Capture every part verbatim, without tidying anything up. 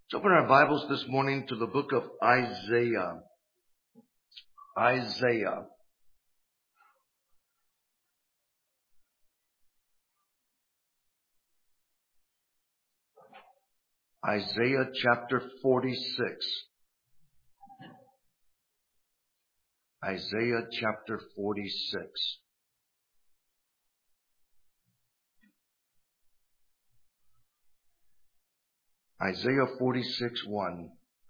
Let's open our Bibles this morning to the book of Isaiah. Isaiah. Isaiah chapter forty-six. Isaiah chapter forty-six. Isaiah forty-six, one.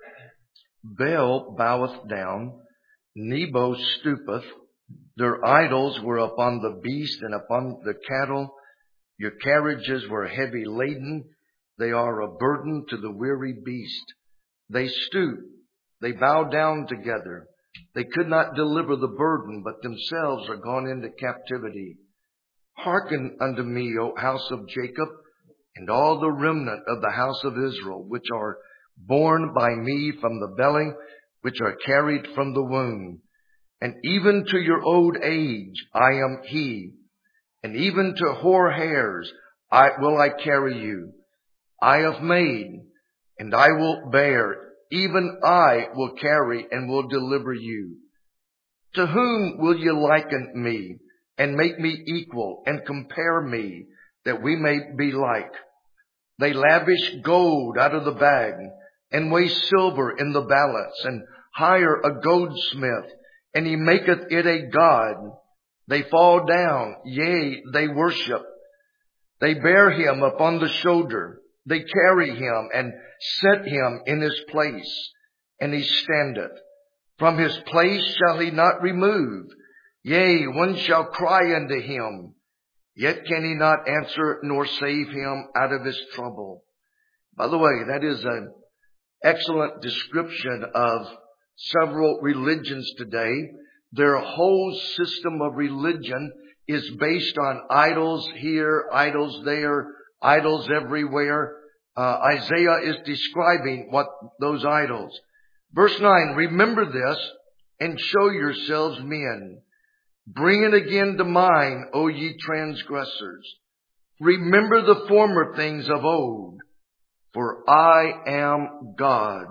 Baal boweth down, Nebo stoopeth. Their idols were upon the beast and upon the cattle. Your carriages were heavy laden. They are a burden to the weary beast. They stoop. They bow down together. They could not deliver the burden, but themselves are gone into captivity. Hearken unto me, O house of Jacob, and all the remnant of the house of Israel, which are born by me from the belly, which are carried from the womb. And even to your old age I am he, and even to hoar hairs I will I carry you. I have made, and I will bear, even I will carry and will deliver you. To whom will you liken me, and make me equal, and compare me, that we may be like? They lavish gold out of the bag, and weigh silver in the balance, and hire a goldsmith, and he maketh it a god. They fall down, yea, they worship. They bear him upon the shoulder. They carry him, and set him in his place, and he standeth. From his place shall he not remove. Yea, one shall cry unto him, yet can he not answer nor save him out of his trouble. By the way, that is an excellent description of several religions today. Their whole system of religion is based on idols here, idols there, idols everywhere. Uh, Isaiah is describing what those idols. Verse nine, remember this and show yourselves men. Bring it again to mind, O ye transgressors. Remember the former things of old, for I am God,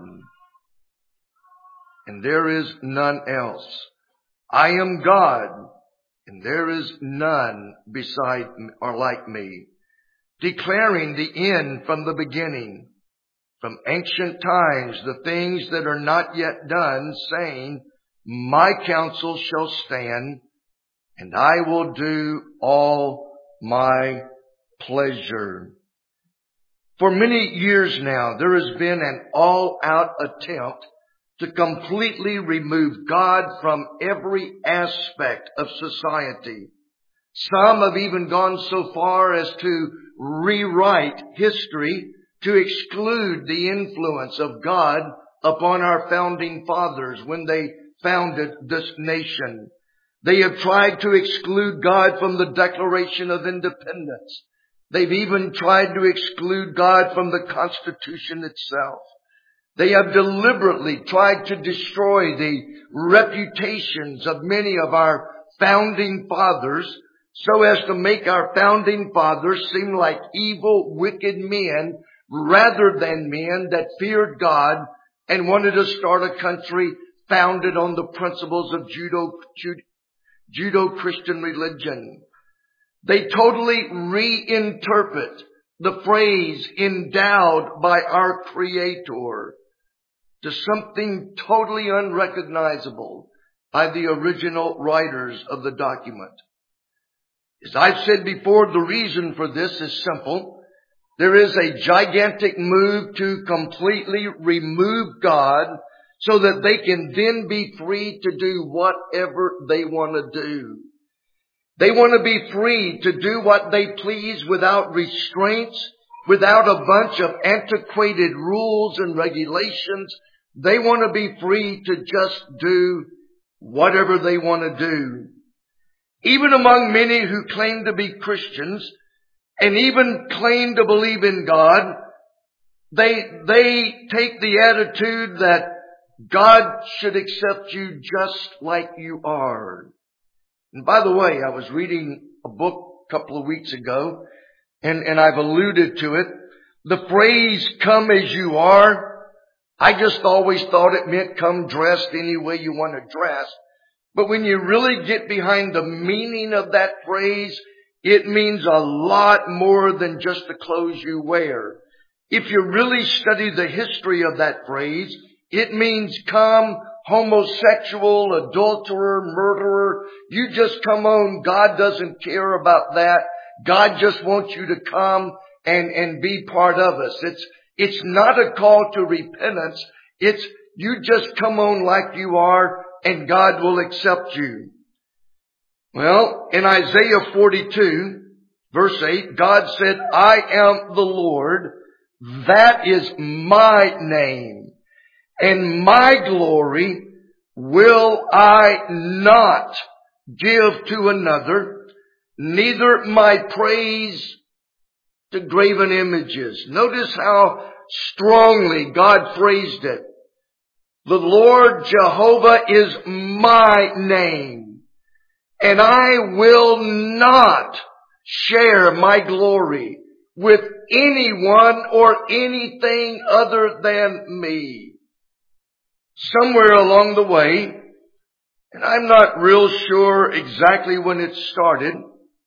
and there is none else. I am God, and there is none beside or like me, declaring the end from the beginning, from ancient times, the things that are not yet done, saying, my counsel shall stand, and I will do all my pleasure. For many years now, there has been an all-out attempt to completely remove God from every aspect of society. Some have even gone so far as to rewrite history to exclude the influence of God upon our founding fathers when they founded this nation. They have tried to exclude God from the Declaration of Independence. They've even tried to exclude God from the Constitution itself. They have deliberately tried to destroy the reputations of many of our founding fathers so as to make our founding fathers seem like evil, wicked men rather than men that feared God and wanted to start a country founded on the principles of Judo, Judo Judo-Christian religion. They totally reinterpret the phrase endowed by our Creator to something totally unrecognizable by the original writers of the document. As I've said before, the reason for this is simple. There is a gigantic move to completely remove God so that they can then be free to do whatever they want to do. They want to be free to do what they please without restraints, without a bunch of antiquated rules and regulations. They want to be free to just do whatever they want to do. Even among many who claim to be Christians and even claim to believe in God, they, they take the attitude that God should accept you just like you are. And by the way, I was reading a book a couple of weeks ago, and, and I've alluded to it. The phrase, come as you are, I just always thought it meant come dressed any way you want to dress. But when you really get behind the meaning of that phrase, it means a lot more than just the clothes you wear. If you really study the history of that phrase, it means come homosexual, adulterer, murderer. You just come on. God doesn't care about that. God just wants you to come and, and be part of us. It's, it's not a call to repentance. It's you just come on like you are and God will accept you. Well, in Isaiah forty-two, verse eight, God said, I am the Lord. That is my name. And my glory will I not give to another, neither my praise to graven images. Notice how strongly God phrased it. The Lord Jehovah is my name, and I will not share my glory with anyone or anything other than me. Somewhere along the way, and I'm not real sure exactly when it started,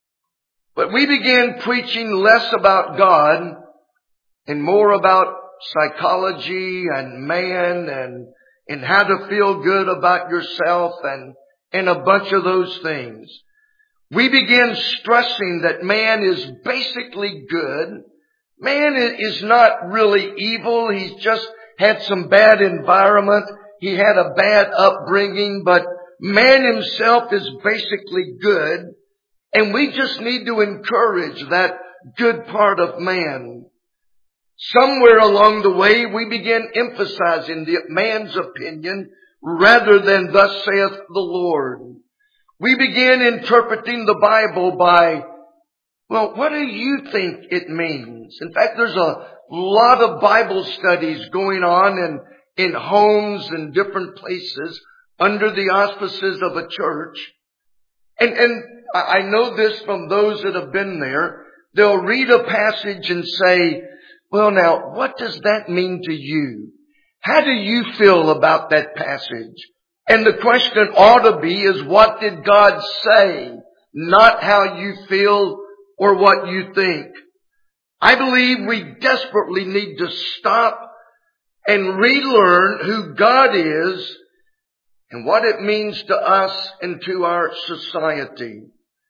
but we began preaching less about God and more about psychology and man and, and how to feel good about yourself and, and a bunch of those things. We began stressing that man is basically good. Man is not really evil. He's just had some bad environment. He had a bad upbringing, but man himself is basically good. And we just need to encourage that good part of man. Somewhere along the way, we began emphasizing the man's opinion rather than thus saith the Lord. We began interpreting the Bible by, well, what do you think it means? In fact, there's a lot of Bible studies going on in, in homes and different places under the auspices of a church. And, and I know this from those that have been there. They'll read a passage and say, well, now, what does that mean to you? How do you feel about that passage? And the question ought to be is, what did God say? Not how you feel or what you think. I believe we desperately need to stop and relearn who God is and what it means to us and to our society.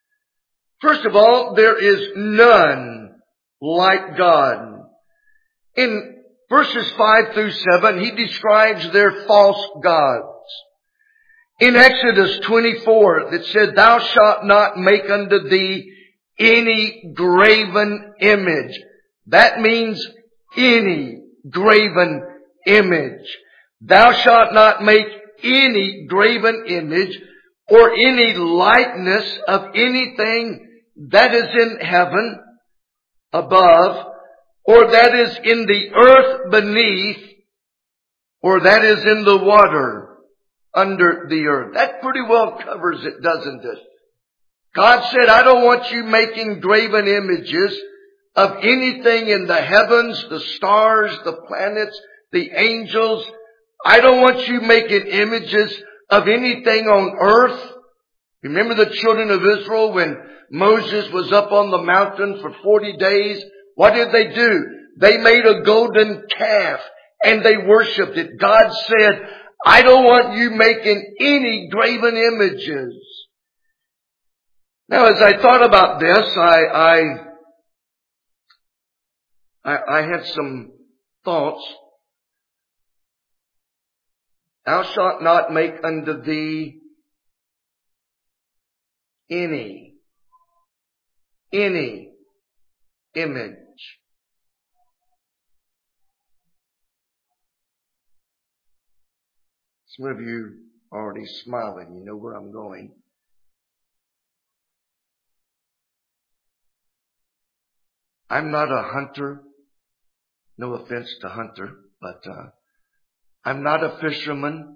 First of all, there is none like God. In verses five through seven, he describes their false gods. In Exodus twenty-four, it said, thou shalt not make unto thee any graven image. That means any graven image. Thou shalt not make any graven image or any likeness of anything that is in heaven above, or that is in the earth beneath, or that is in the water under the earth. That pretty well covers it, doesn't it? God said, I don't want you making graven images of anything in the heavens, the stars, the planets, the angels. I don't want you making images of anything on earth. Remember the children of Israel when Moses was up on the mountain for forty days? What did they do? They made a golden calf and they worshipped it. God said, I don't want you making any graven images. Now, as I thought about this, I, I, I, I had some thoughts. Thou shalt not make unto thee any, any image. Some of you are already smiling. You know where I'm going. I'm not a hunter. No offense to Hunter, but uh, I'm not a fisherman.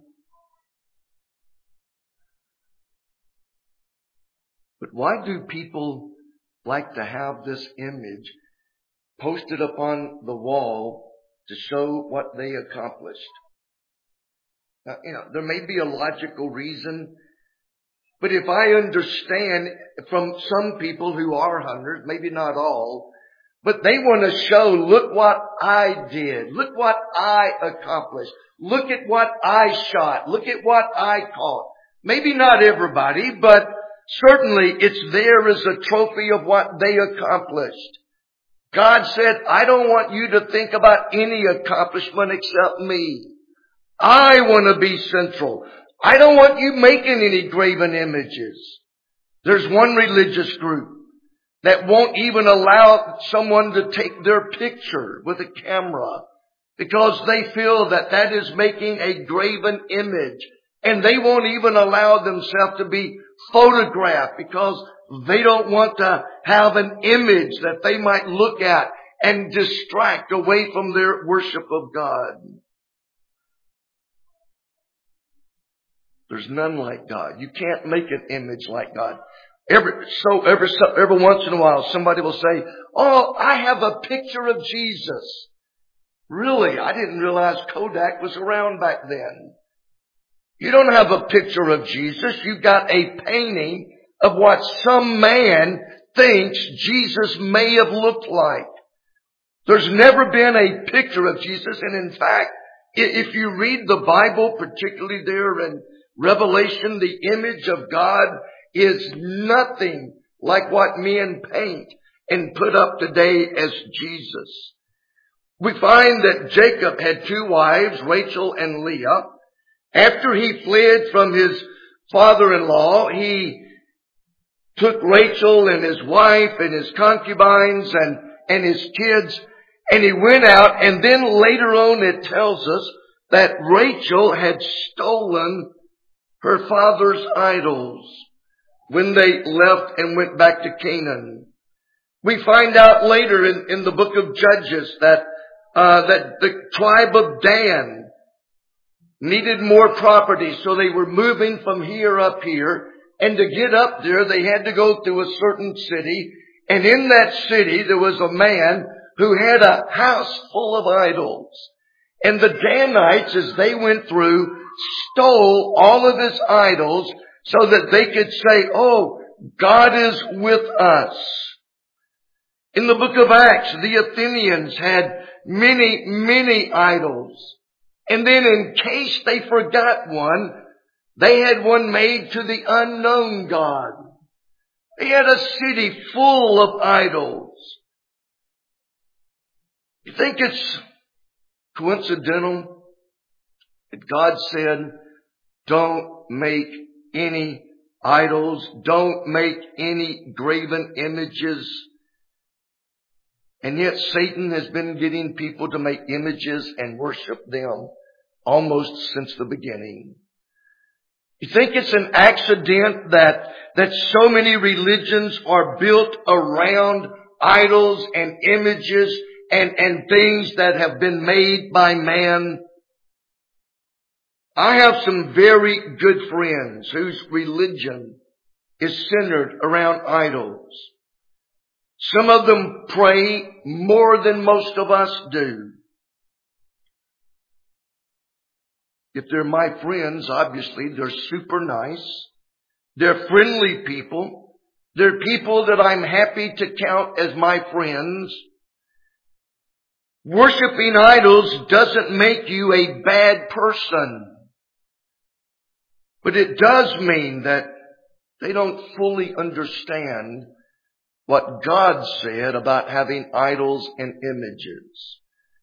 But why do people like to have this image posted up on the wall to show what they accomplished? Now, you know, there may be a logical reason, but if I understand from some people who are hunters, maybe not all, but they want to show, look what I did. Look what I accomplished. Look at what I shot. Look at what I caught. Maybe not everybody, but certainly it's there as a trophy of what they accomplished. God said, I don't want you to think about any accomplishment except me. I want to be central. I don't want you making any graven images. There's one religious group that won't even allow someone to take their picture with a camera because they feel that that is making a graven image. And they won't even allow themselves to be photographed because they don't want to have an image that they might look at and distract away from their worship of God. There's none like God. You can't make an image like God. Every, so every, every once in a while somebody will say, oh, I have a picture of Jesus. Really? I didn't realize Kodak was around back then. You don't have a picture of Jesus. You've got a painting of what some man thinks Jesus may have looked like. There's never been a picture of Jesus. And in fact, if you read the Bible, particularly there in Revelation, the image of God is nothing like what men paint and put up today as Jesus. We find that Jacob had two wives, Rachel and Leah. After he fled from his father-in-law, he took Rachel and his wife and his concubines and, and his kids, and he went out, and then later on it tells us that Rachel had stolen her father's idols when they left and went back to Canaan. We find out later in, in the book of Judges that, uh, that the tribe of Dan needed more property, so they were moving from here up here. And to get up there, they had to go through a certain city. And in that city, there was a man who had a house full of idols. And the Danites, as they went through, stole all of his idols so that they could say, oh, God is with us. In the book of Acts, the Athenians had many, many idols. And then in case they forgot one, they had one made to the unknown God. They had a city full of idols. You think it's coincidental that God said, don't make any idols, don't make any graven images? And yet Satan has been getting people to make images and worship them almost since the beginning. You think it's an accident that, that so many religions are built around idols and images and, and things that have been made by man? I have some very good friends whose religion is centered around idols. Some of them pray more than most of us do. If they're my friends, obviously they're super nice. They're friendly people. They're people that I'm happy to count as my friends. Worshipping idols doesn't make you a bad person. But it does mean that they don't fully understand what God said about having idols and images.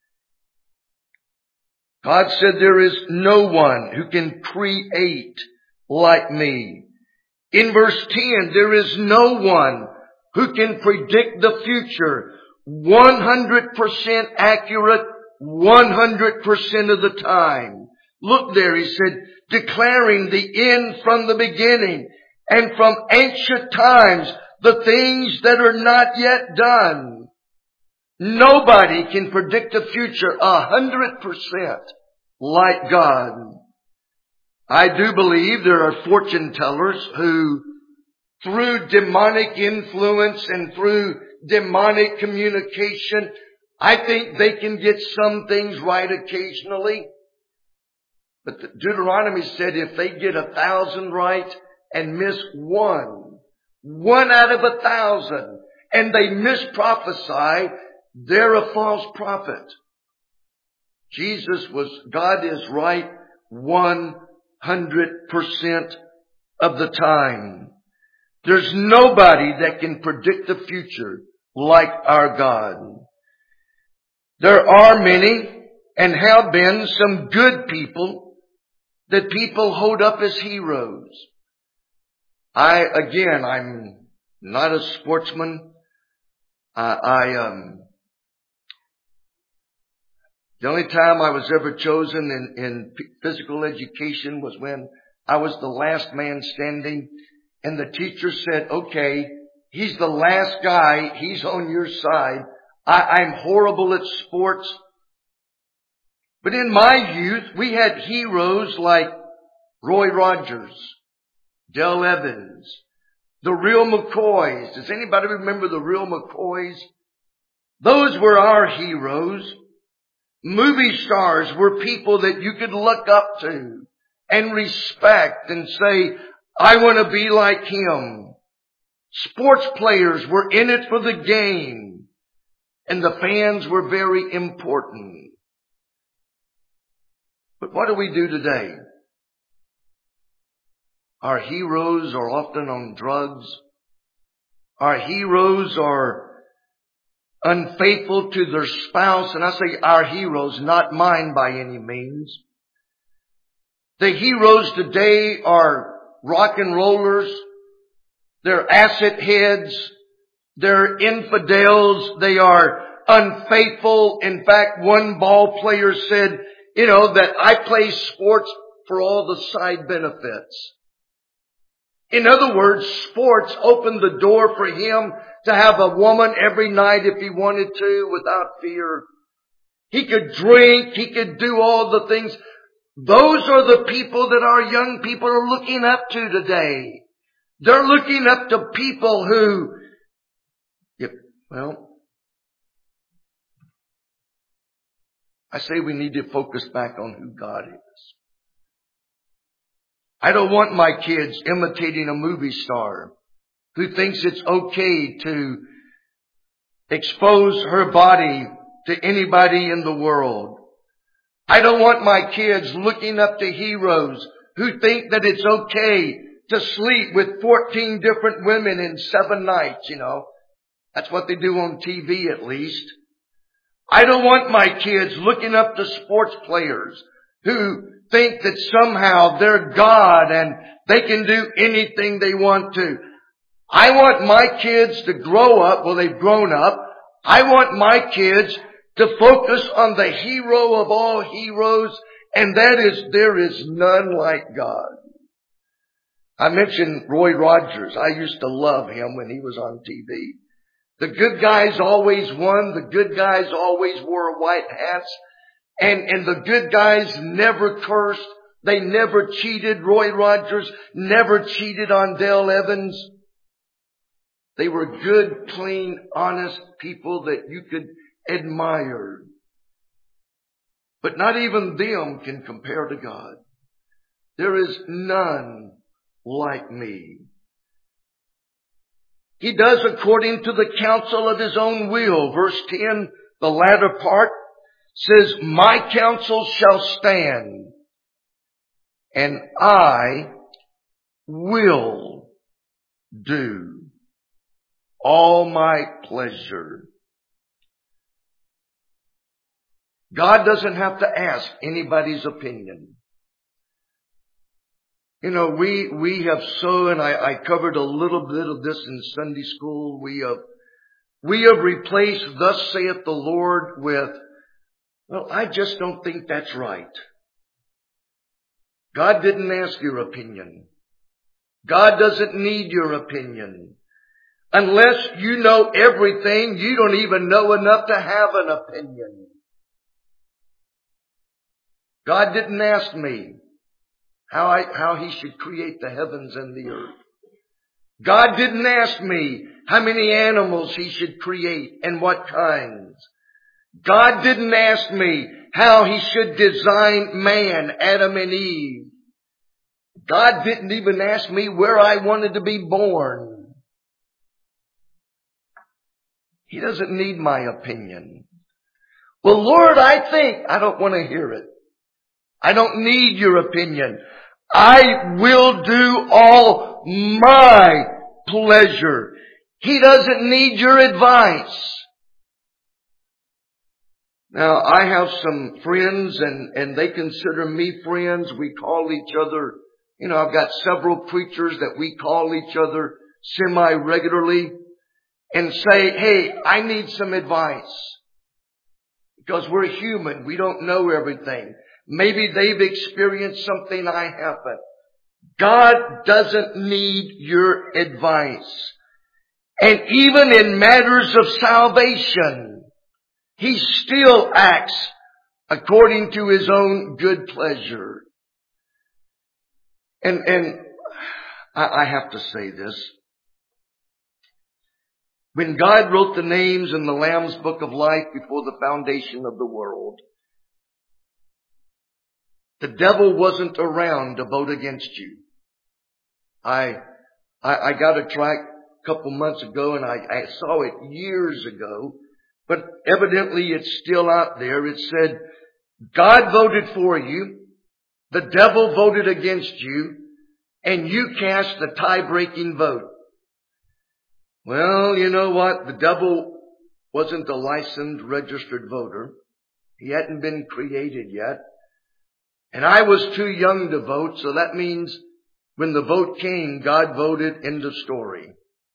God said there is no one who can create like me. In verse ten, there is no one who can predict the future one hundred percent accurate one hundred percent of the time. Look there, he said, declaring the end from the beginning and from ancient times, the things that are not yet done. Nobody can predict the future a hundred percent like God. I do believe there are fortune tellers who, through demonic influence and through demonic communication, I think they can get some things right occasionally. But Deuteronomy said if they get a thousand right and miss one, one out of a thousand, and they misprophesy, they're a false prophet. Jesus was, God is right one hundred percent of the time. There's nobody that can predict the future like our God. There are many and have been some good people that people hold up as heroes. I, again, I'm not a sportsman. I, I um, the only time I was ever chosen in, in physical education was when I was the last man standing, and the teacher said, okay, he's the last guy, he's on your side. I, I'm horrible at sports. But in my youth, we had heroes like Roy Rogers, Dale Evans, the Real McCoys. Does anybody remember the Real McCoys? Those were our heroes. Movie stars were people that you could look up to and respect and say, I want to be like him. Sports players were in it for the game, and the fans were very important. But what do we do today? Our heroes are often on drugs. Our heroes are unfaithful to their spouse. And I say our heroes, not mine by any means. The heroes today are rock and rollers. They're asset heads. They're infidels. They are unfaithful. In fact, one ball player said, you know, that I play sports for all the side benefits. In other words, sports opened the door for him to have a woman every night if he wanted to without fear. He could drink. He could do all the things. Those are the people that our young people are looking up to today. They're looking up to people who, yep, well, I say we need to focus back on who God is. I don't want my kids imitating a movie star who thinks it's okay to expose her body to anybody in the world. I don't want my kids looking up to heroes who think that it's okay to sleep with fourteen different women in seven nights, you know. That's what they do on T V at least. I don't want my kids looking up to sports players who think that somehow they're God and they can do anything they want to. I want my kids to grow up, well, they've grown up. I want my kids to focus on the hero of all heroes, and that is, there is none like God. I mentioned Roy Rogers. I used to love him when he was on T V. The good guys always won. The good guys always wore white hats. And, and the good guys never cursed. They never cheated. Roy Rogers never cheated on Dale Evans. They were good, clean, honest people that you could admire. But not even them can compare to God. There is none like me. He does according to the counsel of his own will. Verse ten, the latter part, says, my counsel shall stand, and I will do all my pleasure. God doesn't have to ask anybody's opinion. You know, we, we have so, and I, I covered a little bit of this in Sunday school, we have, we have replaced thus saith the Lord with, well, I just don't think that's right. God didn't ask your opinion. God doesn't need your opinion. Unless you know everything, you don't even know enough to have an opinion. God didn't ask me how I, how He should create the heavens and the earth. God didn't ask me how many animals He should create and what kinds. God didn't ask me how He should design man, Adam and Eve. God didn't even ask me where I wanted to be born. He doesn't need my opinion. Well, Lord, I think. I don't want to hear it. I don't need your opinion. I will do all my pleasure. He doesn't need your advice. Now, I have some friends and, and they consider me friends. We call each other, you know, I've got several preachers that we call each other semi-regularly and say, hey, I need some advice. Because we're human. We don't know everything. Maybe they've experienced something I haven't. God doesn't need your advice. And even in matters of salvation, He still acts according to His own good pleasure. And, and I, I have to say this. When God wrote the names in the Lamb's Book of Life before the foundation of the world, the devil wasn't around to vote against you. I, I, I got a tract a couple months ago and I, I saw it years ago, but evidently it's still out there. It said, God voted for you, the devil voted against you, and you cast the tie-breaking vote. Well, you know what? The devil wasn't a licensed, registered voter. He hadn't been created yet. And I was too young to vote, so that means when the vote came, God voted. End of story.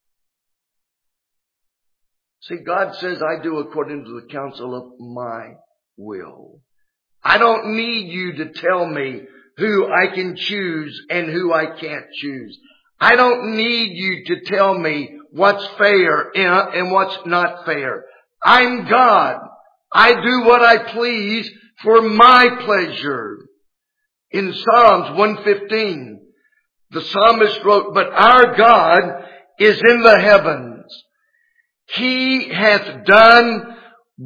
See, God says, I do according to the counsel of my will. I don't need you to tell me who I can choose and who I can't choose. I don't need you to tell me what's fair and what's not fair. I'm God. I do what I please for my pleasure. In Psalms one fifteen, the psalmist wrote, but our God is in the heavens. He hath done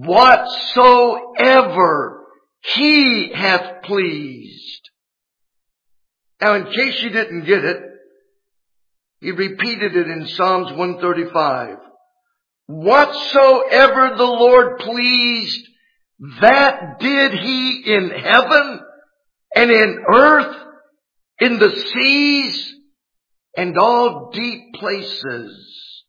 whatsoever He hath pleased. Now, in case you didn't get it, he repeated it in Psalms one thirty-five. Whatsoever the Lord pleased, that did He in heaven and in earth, in the seas, and all deep places.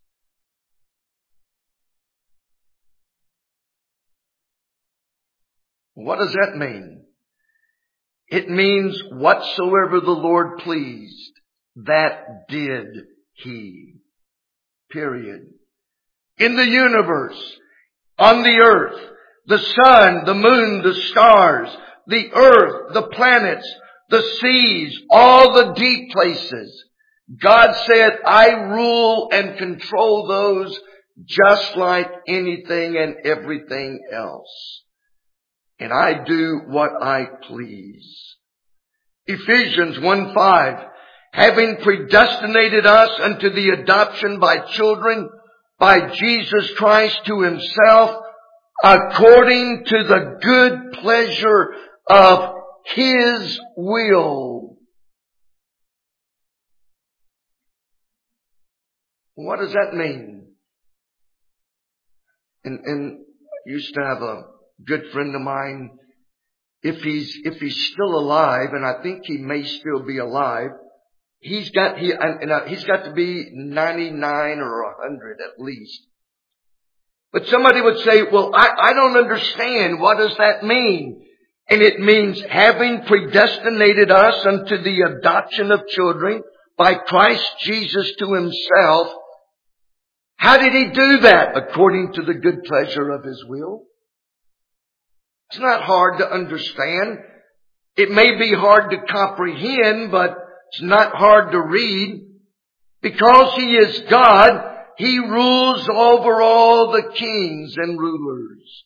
What does that mean? It means whatsoever the Lord pleased, that did He. Period. In the universe, on the earth, the sun, the moon, the stars, the earth, the planets, the seas, all the deep places. God said, I rule and control those just like anything and everything else. And I do what I please. Ephesians one five, having predestinated us unto the adoption by children by Jesus Christ to Himself, according to the good pleasure of His will. What does that mean? And, and I used to have a good friend of mine. If he's, if he's still alive, and I think he may still be alive, he's got, he, and, and he's got to be ninety-nine or a hundred at least. But somebody would say, well, I, I don't understand. What does that mean? And it means having predestinated us unto the adoption of children by Christ Jesus to Himself. How did He do that? According to the good pleasure of His will. It's not hard to understand. It may be hard to comprehend, but it's not hard to read. Because He is God, He rules over all the kings and rulers.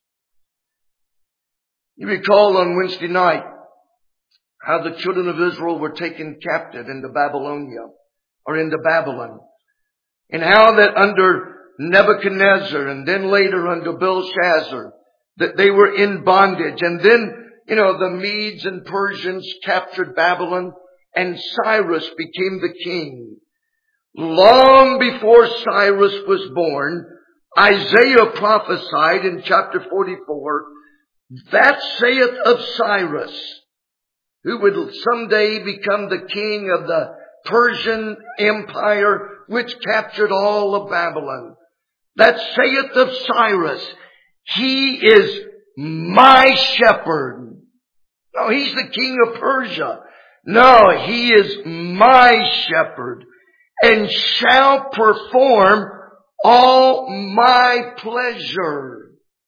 You recall on Wednesday night how the children of Israel were taken captive into Babylonia or into Babylon. And how that under Nebuchadnezzar and then later under Belshazzar that they were in bondage. And then you know, the Medes and Persians captured Babylon and Cyrus became the king. Long before Cyrus was born, Isaiah prophesied in chapter forty-four, that saith of Cyrus, who would someday become the king of the Persian Empire, which captured all of Babylon. That saith of Cyrus, he is my shepherd. No, he's the king of Persia. No, he is my shepherd, and shall perform all my pleasure.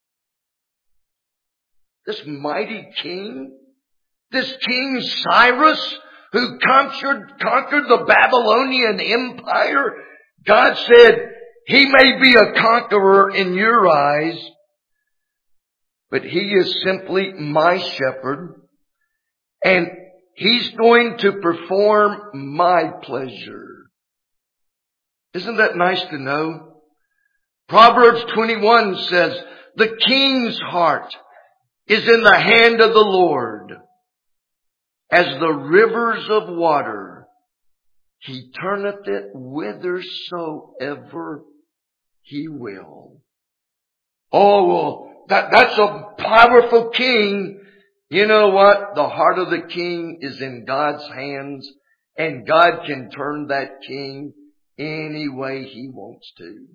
This mighty king, this King Cyrus, who conquered, conquered the Babylonian Empire, God said, he may be a conqueror in your eyes, but he is simply my shepherd, and he's going to perform my pleasure. Isn't that nice to know? Proverbs twenty-one says, the king's heart is in the hand of the Lord. As the rivers of water, he turneth it whithersoever he will. Oh, well, that, that's a powerful king. You know what? The heart of the king is in God's hands, and God can turn that king any way he wants to.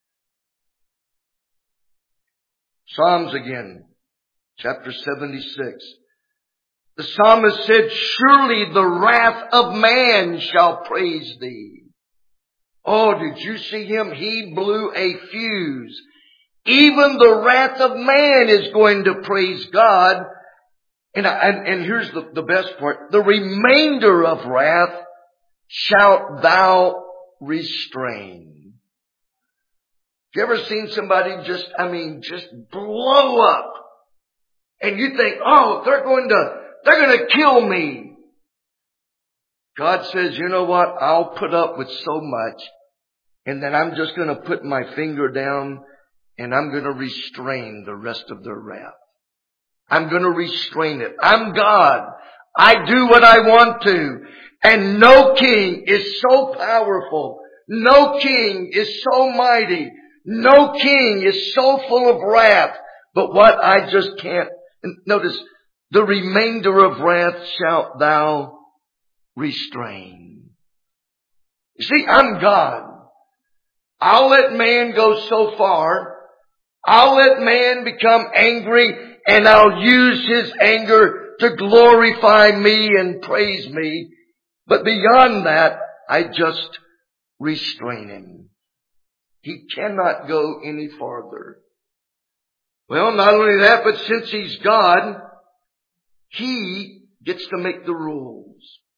Psalms again, chapter seventy-six. The psalmist said, surely the wrath of man shall praise thee. Oh, did you see him? He blew a fuse. Even the wrath of man is going to praise God. And, and, and here's the, the best part. The remainder of wrath shalt thou restrain. Have you ever seen somebody just, I mean, just blow up? And you think, oh, they're going to, they're going to kill me. God says, you know what? I'll put up with so much. And then I'm just going to put my finger down and I'm going to restrain the rest of their wrath. I'm going to restrain it. I'm God. I do what I want to. And no king is so powerful. No king is so mighty. No king is so full of wrath. But what I just can't. Notice, the remainder of wrath shalt thou restrain. You see, I'm God. I'll let man go so far. I'll let man become angry, and I'll use his anger to glorify me and praise me. But beyond that, I just restrain him. He cannot go any farther. Well, not only that, but since he's God, he gets to make the rules.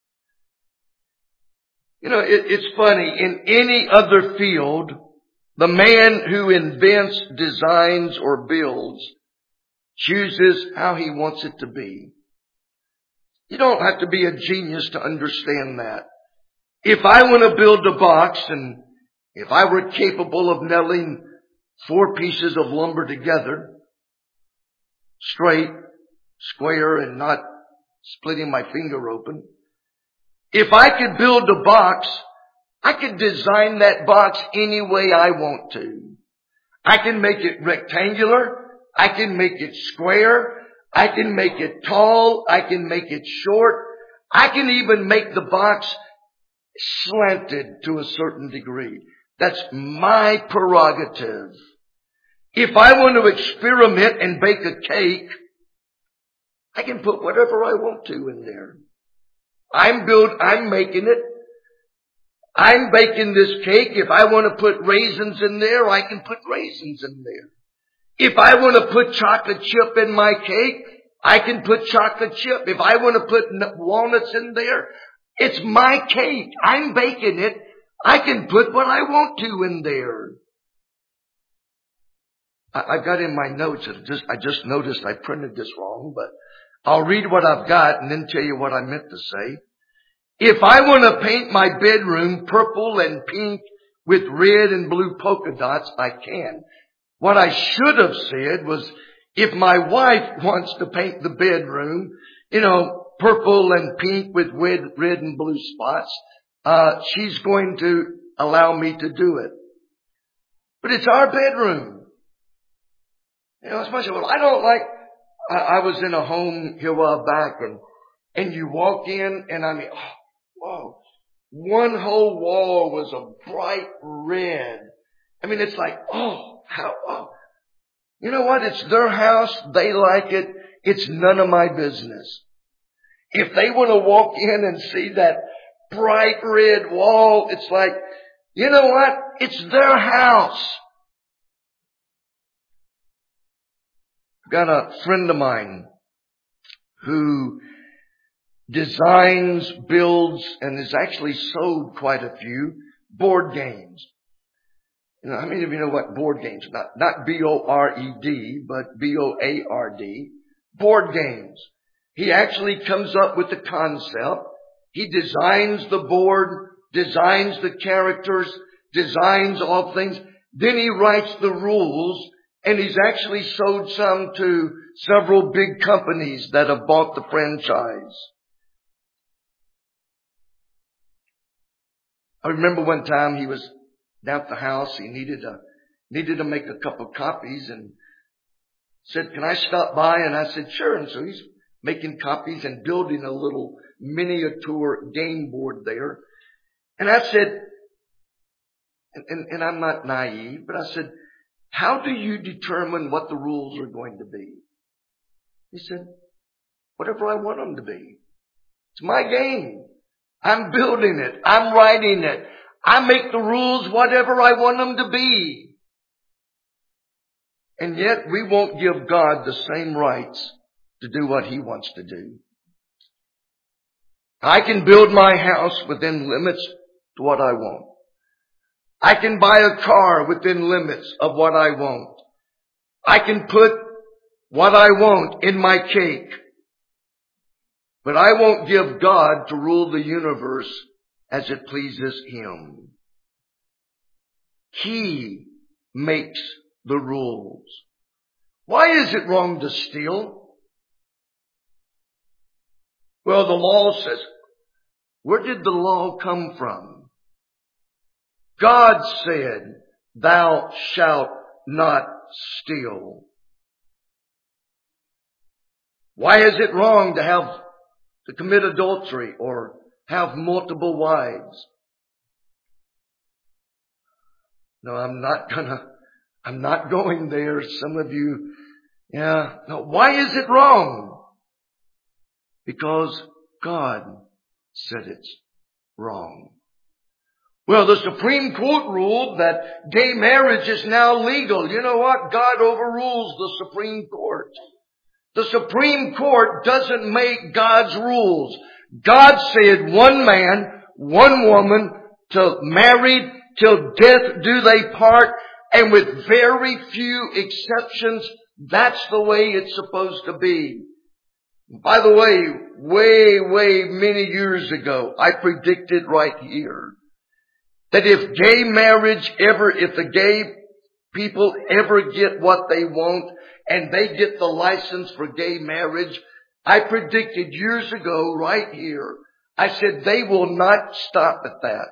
You know, it, it's funny. In any other field, the man who invents, designs, or builds chooses how he wants it to be. You don't have to be a genius to understand that. If I want to build a box, and if I were capable of nailing four pieces of lumber together, straight, square, and not splitting my finger open, if I could build a box, I could design that box any way I want to. I can make it rectangular. I can make it square. I can make it tall. I can make it short. I can even make the box slanted to a certain degree. That's my prerogative. If I want to experiment and bake a cake, I can put whatever I want to in there. I'm build, I'm making it. I'm baking this cake. If I want to put raisins in there, I can put raisins in there. If I want to put chocolate chip in my cake, I can put chocolate chip. If I want to put walnuts in there, it's my cake. I'm baking it. I can put what I want to in there. I've got in my notes, just, I just noticed I printed this wrong, but I'll read what I've got and then tell you what I meant to say. If I want to paint my bedroom purple and pink with red and blue polka dots, I can. What I should have said was, If my wife wants to paint the bedroom, you know, purple and pink with red, red and blue spots, uh, she's going to allow me to do it. But it's our bedroom. You know, especially, well, I don't like, I, I was in a home here a while back, and, and you walk in and I mean, oh, whoa, one whole wall was a bright red. I mean, it's like, oh, how, oh. You know what? It's their house. They like it. It's none of my business. If they want to walk in and see that bright red wall, it's like, you know what? It's their house. I've got a friend of mine who designs, builds, and has actually sold quite a few board games. You know, how many of you know what board games? Not, not B O R E D, but B O A R D. Board games. He actually comes up with the concept. He designs the board, designs the characters, designs all things. Then he writes the rules, and he's actually sold some to several big companies that have bought the franchise. I remember one time he was down at the house. He needed to, needed to make a couple copies and said, can I stop by? And I said, sure. And so he's making copies and building a little miniature game board there. And I said, and, and, and I'm not naive, but I said, how do you determine what the rules are going to be? He said, whatever I want them to be. It's my game. I'm building it. I'm writing it. I make the rules whatever I want them to be. And yet we won't give God the same rights to do what He wants to do. I can build my house within limits to what I want. I can buy a car within limits of what I want. I can put what I want in my cake. But I won't give God to rule the universe as it pleases Him. He makes the rules. Why is it wrong to steal? Well, the law says, where did the law come from? God said, thou shalt not steal. Why is it wrong to have to commit adultery or have multiple wives? No, I'm not gonna, I'm not going there. Some of you, yeah. No, why is it wrong? Because God said it's wrong. Well, the Supreme Court ruled that gay marriage is now legal. You know what? God overrules the Supreme Court. The Supreme Court doesn't make God's rules. God said one man, one woman, till married, till death do they part, and with very few exceptions, that's the way it's supposed to be. By the way, way, way many years ago, I predicted right here that if gay marriage ever, if the gay people ever get what they want and they get the license for gay marriage, I predicted years ago right here, I said they will not stop at that.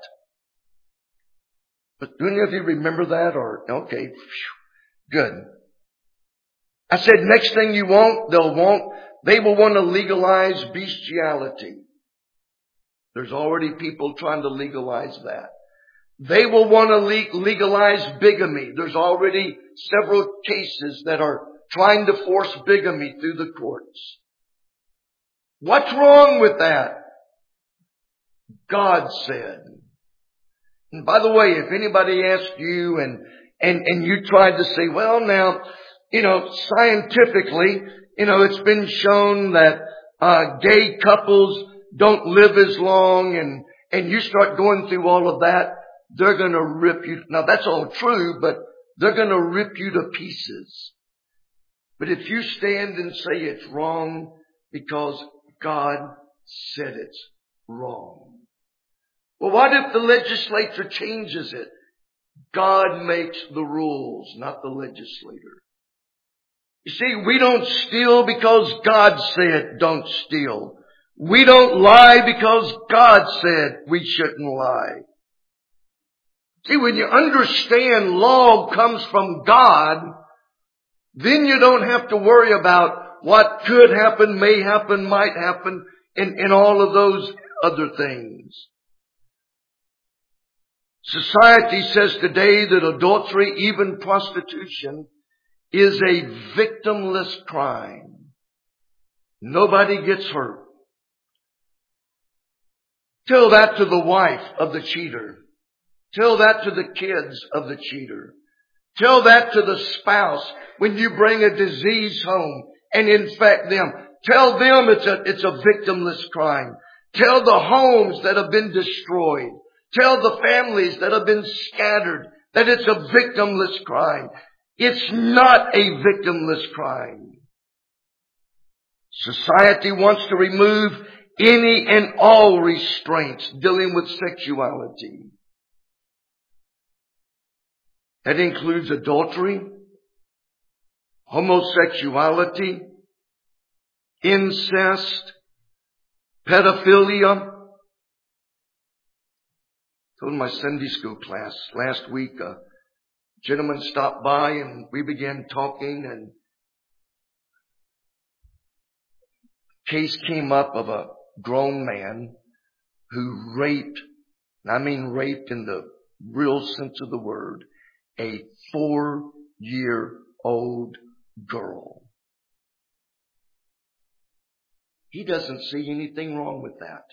But do any of you remember that? Or, okay, good. I said next thing you want, they'll want, they will want to legalize bestiality. There's already people trying to legalize that. They will want to legalize bigamy. There's already several cases that are trying to force bigamy through the courts. What's wrong with that? God said. And by the way, if anybody asked you and, and, and you tried to say, well now, you know, scientifically, you know, it's been shown that, uh, gay couples don't live as long, and, and you start going through all of that, they're going to rip you. Now that's all true, but they're going to rip you to pieces. But if you stand and say it's wrong because God said it's wrong. Well, what if the legislature changes it? God makes the rules, not the legislator. You see, we don't steal because God said don't steal. We don't lie because God said we shouldn't lie. See, when you understand law comes from God, then you don't have to worry about what could happen, may happen, might happen, and, and all of those other things. Society says today that adultery, even prostitution, is a victimless crime. Nobody gets hurt. Tell that to the wife of the cheater. Tell that to the kids of the cheater. Tell that to the spouse when you bring a disease home and infect them. Tell them it's a, it's a victimless crime. Tell the homes that have been destroyed. Tell the families that have been scattered that it's a victimless crime. It's not a victimless crime. Society wants to remove any and all restraints dealing with sexuality. That includes adultery, homosexuality, incest, pedophilia. I told my Sunday school class last week, a gentleman stopped by and we began talking, and case came up of a grown man who raped, and I mean raped in the real sense of the word, a four-year-old girl. He doesn't see anything wrong with that.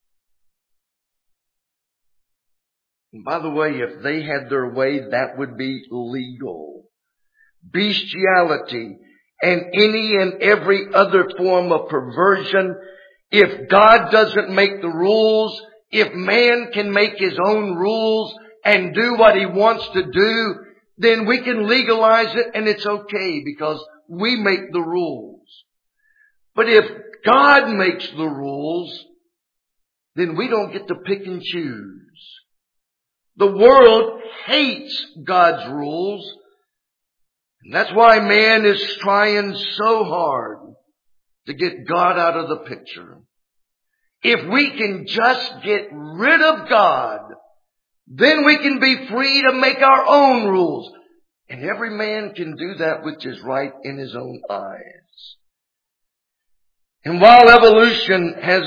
And by the way, if they had their way, that would be legal. Bestiality and any and every other form of perversion, if God doesn't make the rules, if man can make his own rules and do what he wants to do, then we can legalize it and it's okay because we make the rules. But if God makes the rules, then we don't get to pick and choose. The world hates God's rules. And that's why man is trying so hard to get God out of the picture. If we can just get rid of God, then we can be free to make our own rules. And every man can do that which is right in his own eyes. And while evolution has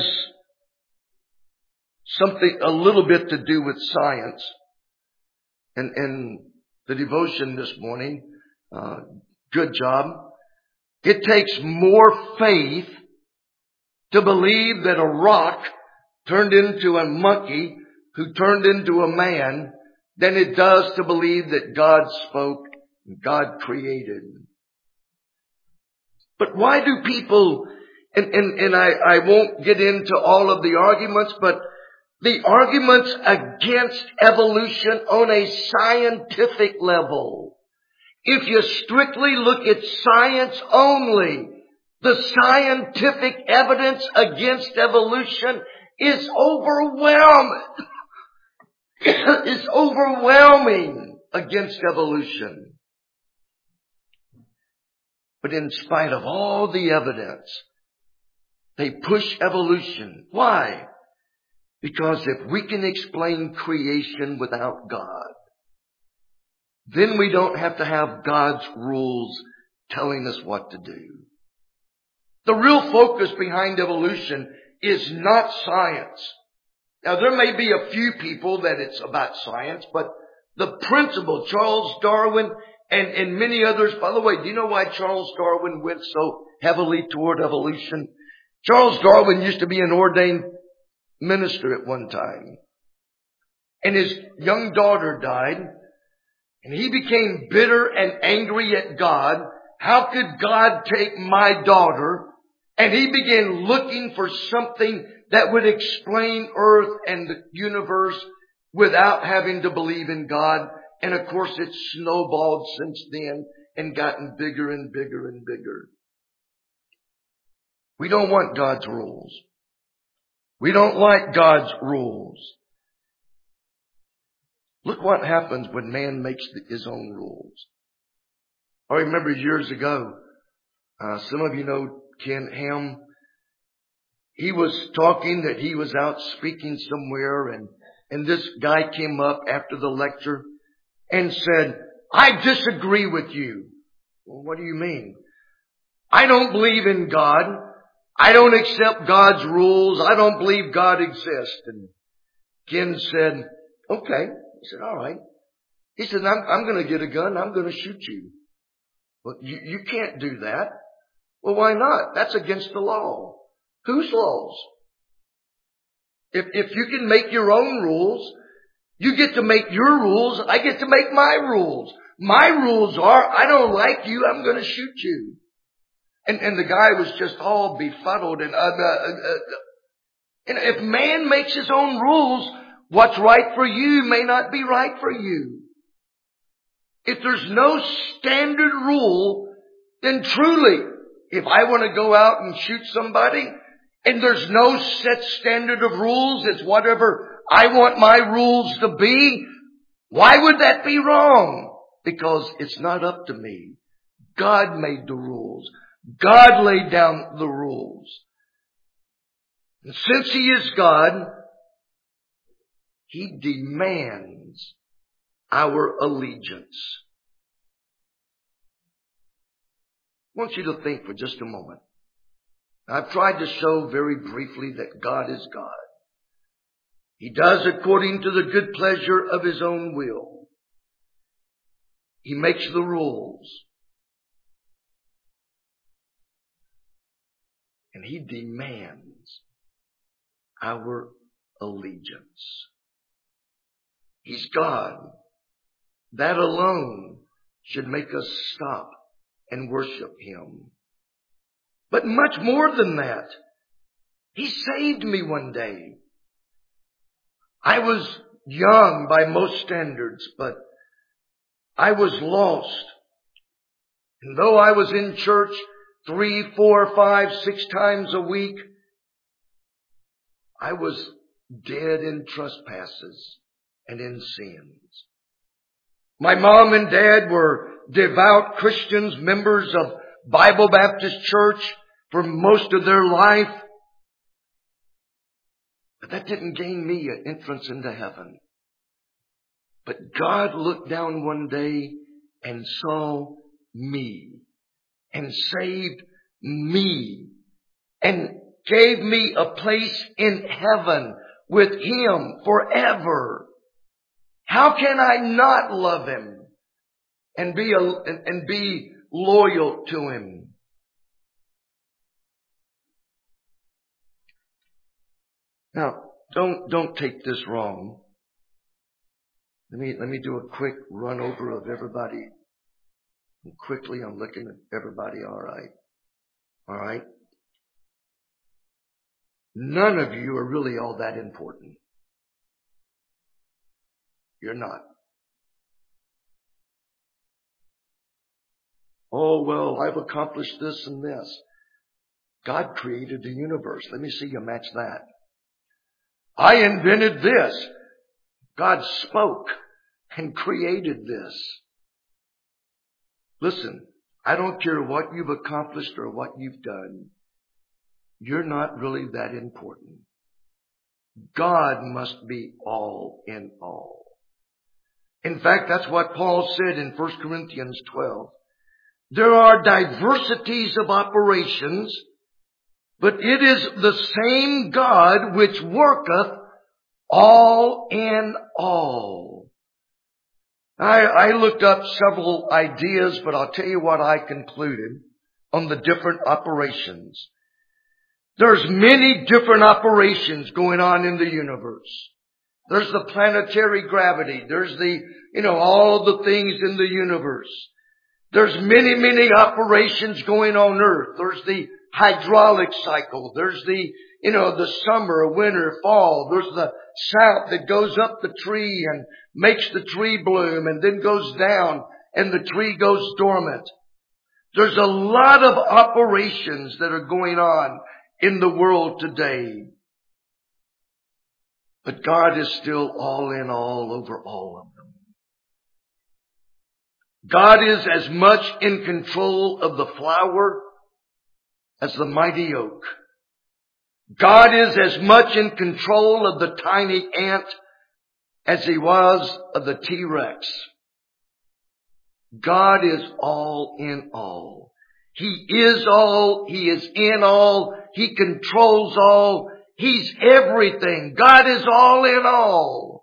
something a little bit to do with science, and, and the devotion this morning, uh, good job. It takes more faith to believe that a rock turned into a monkey who turned into a man than it does to believe that God spoke and God created. But why do people, and, and, and I, I won't get into all of the arguments, but the arguments against evolution on a scientific level. If you strictly look at science only, the scientific evidence against evolution is overwhelming. is overwhelming against evolution. But in spite of all the evidence, they push evolution. Why? Because if we can explain creation without God, then we don't have to have God's rules telling us what to do. The real focus behind evolution is not science. Now, there may be a few people that it's about science, but the principle, Charles Darwin and, and many others, by the way, do you know why Charles Darwin went so heavily toward evolution? Charles Darwin used to be an ordained minister at one time. And his young daughter died. And he became bitter and angry at God. How could God take my daughter? And he began looking for something that would explain earth and the universe without having to believe in God. And of course it's snowballed since then and gotten bigger and bigger and bigger. We don't want God's rules. We don't like God's rules. Look what happens when man makes his own rules. I remember years ago, Uh, some of you know Ken Ham. He was talking that he was out speaking somewhere, and, and this guy came up after the lecture and said, I disagree with you. Well, what do you mean? I don't believe in God. I don't accept God's rules. I don't believe God exists. And Ken said, okay. He said, all right. He said, I'm, I'm going to get a gun. I'm going to shoot you. Well, you, you can't do that. Well, why not? That's against the law. Whose laws? If, if you can make your own rules, you get to make your rules. I get to make my rules. My rules are, I don't like you. I'm going to shoot you. And, and the guy was just all befuddled. And, uh, uh, uh, and if man makes his own rules, what's right for you may not be right for you. If there's no standard rule, then truly, if I want to go out and shoot somebody, and there's no set standard of rules, it's whatever I want my rules to be, why would that be wrong? Because it's not up to me. God made the rules. God laid down the rules. And since He is God, He demands our allegiance. I want you to think for just a moment. I've tried to show very briefly that God is God. He does according to the good pleasure of His own will. He makes the rules. And He demands our allegiance. He's God. That alone should make us stop and worship Him. But much more than that, He saved me one day. I was young by most standards, but I was lost. And though I was in church three, four, five, six times a week, I was dead in trespasses and in sins. My mom and dad were devout Christians, members of Bible Baptist Church for most of their life. But that didn't gain me an entrance into heaven. But God looked down one day and saw me and saved me and gave me a place in heaven with Him forever. How can I not love Him and be a, and, and be loyal to Him? Now, don't don't take this wrong. Let me let me do a quick run over of everybody. And quickly, I'm looking at everybody. All right, all right. None of you are really all that important. You're not. Oh, well, I've accomplished this and this. God created the universe. Let me see you match that. I invented this. God spoke and created this. Listen, I don't care what you've accomplished or what you've done. You're not really that important. God must be all in all. In fact, that's what Paul said in First Corinthians twelve. There are diversities of operations, but it is the same God which worketh all in all. I, I looked up several ideas, but I'll tell you what I concluded on the different operations. There's many different operations going on in the universe. There's the planetary gravity. There's the, you know, all the things in the universe. There's many, many operations going on Earth. There's the hydraulic cycle. There's the, you know, the summer, winter, fall. There's the sap that goes up the tree and makes the tree bloom and then goes down and the tree goes dormant. There's a lot of operations that are going on in the world today. But God is still all in all over all of them. God is as much in control of the flower as the mighty oak. God is as much in control of the tiny ant as He was of the T-Rex. God is all in all. He is all. He is in all. He controls all. He's everything. God is all in all.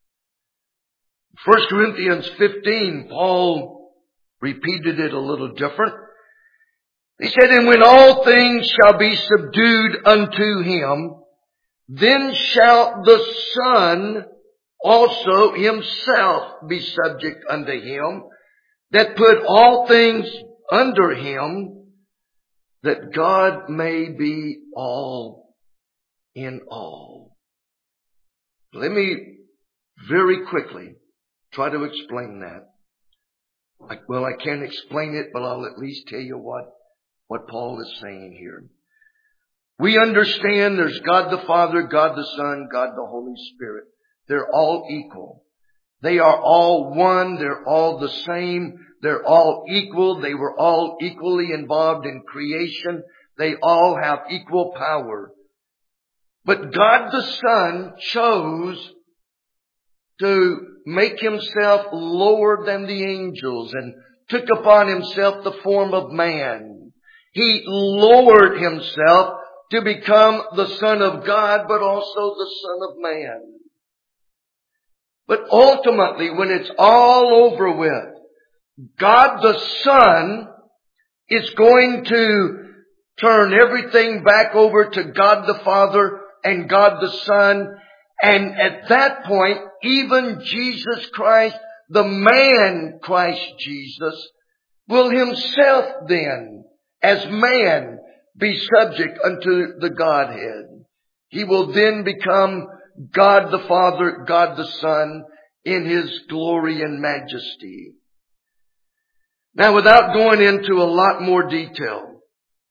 First Corinthians fifteen, Paul repeated it a little different. He said, and when all things shall be subdued unto Him, then shall the Son also Himself be subject unto Him, that put all things under Him, that God may be all in all. Let me very quickly try to explain that. I, well, I can't explain it, but I'll at least tell you what, what Paul is saying here. We understand there's God the Father, God the Son, God the Holy Spirit. They're all equal. They are all one. They're all the same. They're all equal. They were all equally involved in creation. They all have equal power. But God the Son chose to make Himself lower than the angels and took upon Himself the form of man. He lowered Himself to become the Son of God, but also the Son of Man. But ultimately, when it's all over with, God the Son is going to turn everything back over to God the Father and God the Son. And at that point, even Jesus Christ, the man Christ Jesus, will Himself then, as man, be subject unto the Godhead. He will then become God the Father, God the Son, in His glory and majesty. Now, without going into a lot more detail,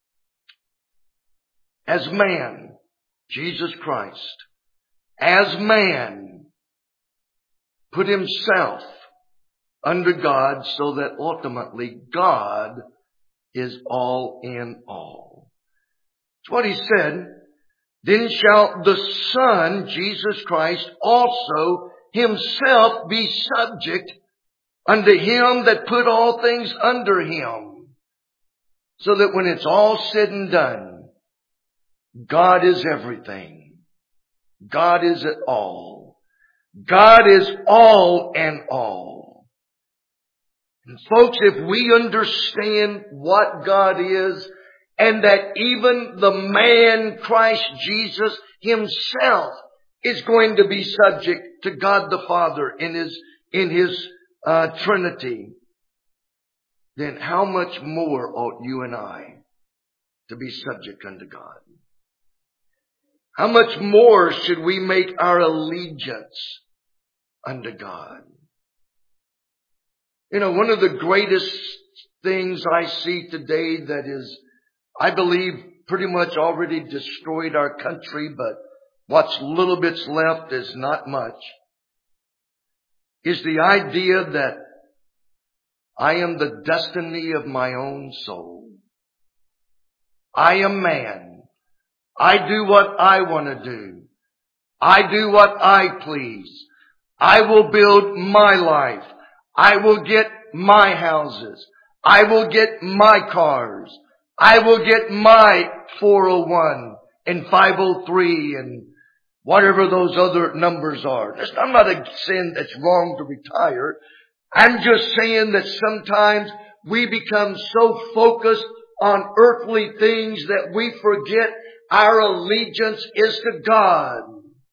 as man, Jesus Christ, as man, put Himself under God so that ultimately God is all in all. It's what He said. Then shall the Son, Jesus Christ, also Himself be subject unto Him that put all things under Him. So that when it's all said and done, God is everything. God is it all. God is all and all. And folks, if we understand what God is, and that even the man Christ Jesus Himself is going to be subject to God the Father in His, in His uh, Trinity, then how much more ought you and I to be subject unto God? How much more should we make our allegiance unto God? You know, one of the greatest things I see today that is, I believe, pretty much already destroyed our country, but what's little bits left is not much, is the idea that I am the destiny of my own soul. I am man. I do what I want to do. I do what I please. I will build my life. I will get my houses. I will get my cars. I will get my four oh one and five oh three and whatever those other numbers are. I'm not saying that's wrong to retire. I'm just saying that sometimes we become so focused on earthly things that we forget our allegiance is to God.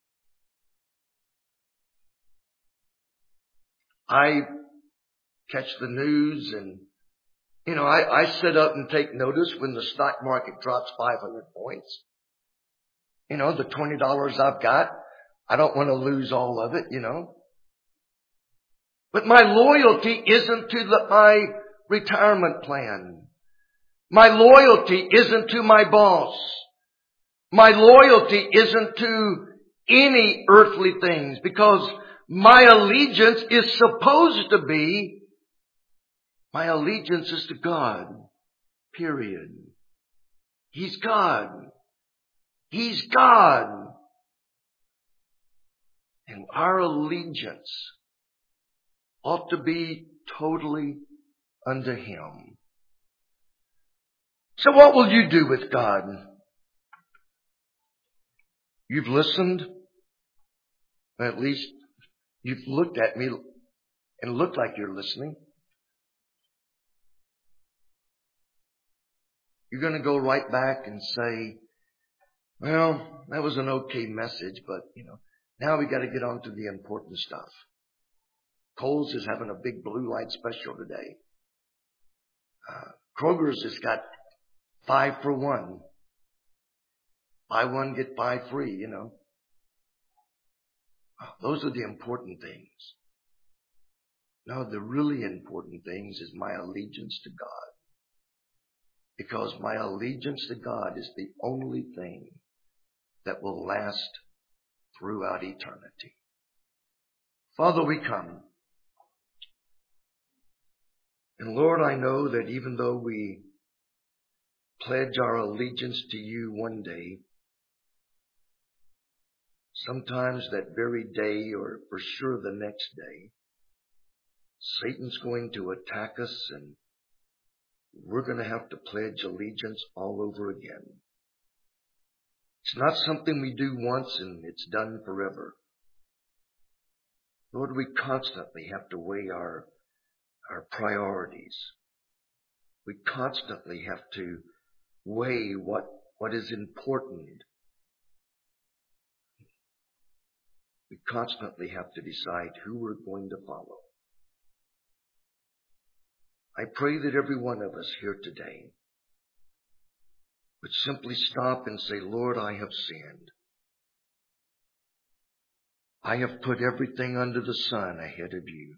I catch the news and, you know, I, I sit up and take notice when the stock market drops five hundred points. You know, the twenty dollars I've got, I don't want to lose all of it, you know. But my loyalty isn't to the, my retirement plan. My loyalty isn't to my boss. My loyalty isn't to any earthly things, because my allegiance is supposed to be, my allegiance is to God. Period. He's God. He's God. And our allegiance ought to be totally unto Him. So what will you do with God? You've listened. At least you've looked at me and looked like you're listening. You're going to go right back and say, well, that was an okay message, but, you know, now we got to get on to the important stuff. Kohl's is having a big blue light special today. Uh, Kroger's has got five for one. Buy one, get five free, you know. Those are the important things. No, the really important things is my allegiance to God. Because my allegiance to God is the only thing that will last throughout eternity. Father, we come. And Lord, I know that even though we pledge our allegiance to you one day, sometimes that very day, or for sure the next day, Satan's going to attack us and we're going to have to pledge allegiance all over again. It's not something we do once and it's done forever. Lord, we constantly have to weigh our, our priorities. We constantly have to weigh what, what is important. We constantly have to decide who we're going to follow. I pray that every one of us here today would simply stop and say, Lord, I have sinned. I have put everything under the sun ahead of you.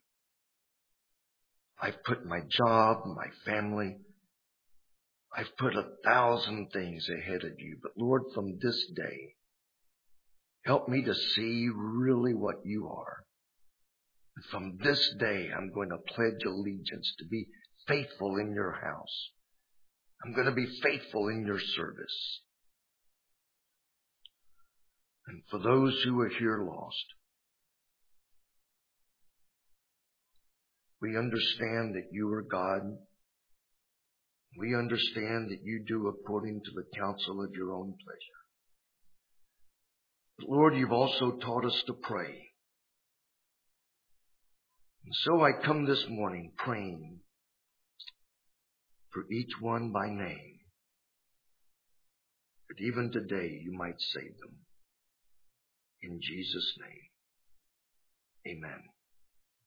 I've put my job, my family. I've put a thousand things ahead of you. But Lord, from this day, help me to see really what you are. And from this day, I'm going to pledge allegiance to be faithful in your house. I'm going to be faithful in your service. And for those who are here lost, we understand that you are God. We understand that you do according to the counsel of your own pleasure. But Lord, you've also taught us to pray. And so I come this morning praying for each one by name, that even today you might save them. In Jesus' name, amen.